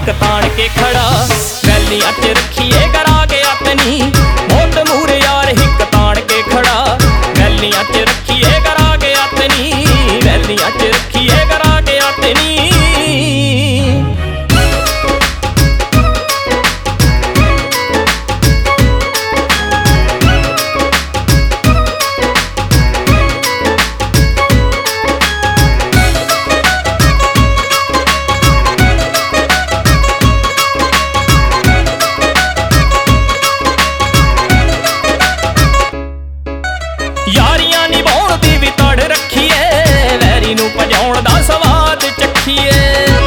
हिक तान के खड़ा। वैलियां च रखिए करा के अपनी मौत मूरे यार हिक तान के खड़ा। वैलियां च रखिए करा के अपनी, वैलियां च रखिए करा के अपनी। यारियां निभाउण दी भी तड़ रखिए, वैरी नूं भजाउण दा स्वाद चखिए।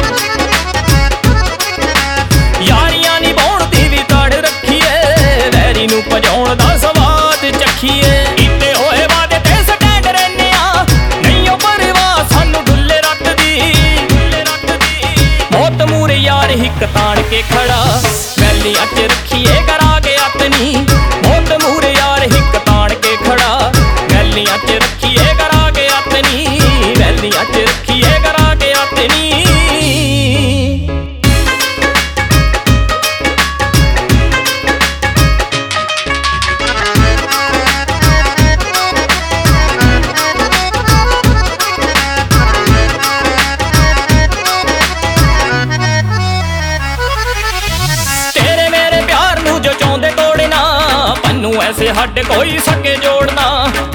यारियां निभाउण दी भी तड़ रखिए, वैरी नूं भजाउण दा स्वाद चखिए। कीते होए वादे ते स्टैंड रैने आ, नहीं ओ परवाह सानू ढुल्ले रट दी। मौत मूरे यार हिक तान के खड़ा। वैलियां च रखिए करा के अपनी मौत मूरे यार हिक तान के खड़ा। वैलियां च रखिए करा के अपनी, वैलियां च रखिए करा के अपनी। तेरे मेरे प्यार नूं जो चाहुंदे तोड़ना, पन्नू ऐसे हट कोई सके जोड़ना।